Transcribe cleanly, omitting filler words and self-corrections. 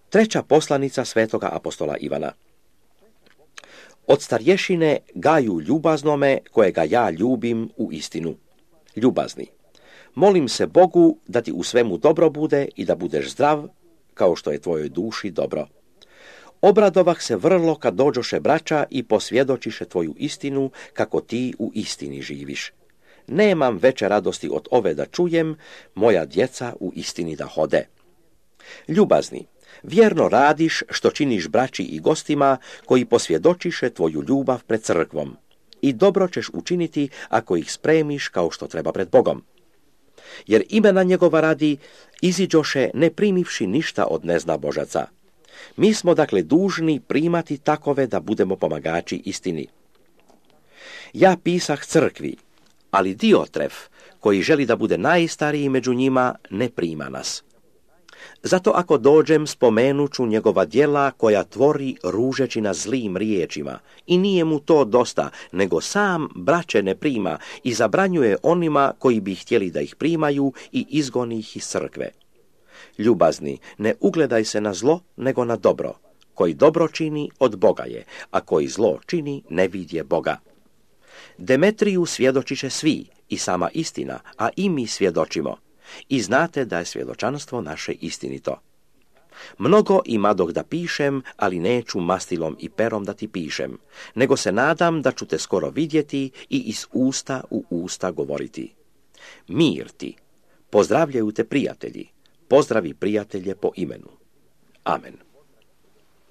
Treća poslanica svetoga apostola Ivana. Od starješine Gaju ljubaznome, kojega ja ljubim u istinu. Ljubazni, molim se Bogu da ti u svemu dobro bude i da budeš zdrav, kao što je tvojoj duši dobro. Obradovah se vrlo kad dođoše braća i posvjedočiše tvoju istinu, kako ti u istini živiš. Nemam veće radosti od ove da čujem, moja djeca u istini da hode. Ljubazni, vjerno radiš što činiš braći i gostima, koji posvjedočiše tvoju ljubav pred crkvom. I dobro ćeš učiniti ako ih spremiš kao što treba pred Bogom. Jer imena njegova radi iziđoše ne primivši ništa od nezna Božaca. Mi smo dakle dužni primati takove da budemo pomagači istini. Ja pisah crkvi, ali Diotref, koji želi da bude najstariji među njima, ne prima nas. Zato ako dođem, spomenuću njegova djela koja tvori ružeći na zlim riječima, i nije mu to dosta, nego sam braće ne prima i zabranjuje onima koji bi htjeli da ih primaju i izgoni ih iz crkve. Ljubazni, ne ugledaj se na zlo, nego na dobro. Koji dobro čini, od Boga je, a koji zlo čini, ne vidje Boga. Demetriju svjedočiše svi, i sama istina, a i mi svjedočimo. I znate da je svjedočanstvo naše istinito. Mnogo imadoh da pišem, ali neću mastilom i perom da ti pišem, nego se nadam da ću te skoro vidjeti i iz usta u usta govoriti. Mir ti. Pozdravljaju te prijatelji. Pozdravi prijatelje po imenu. Amen.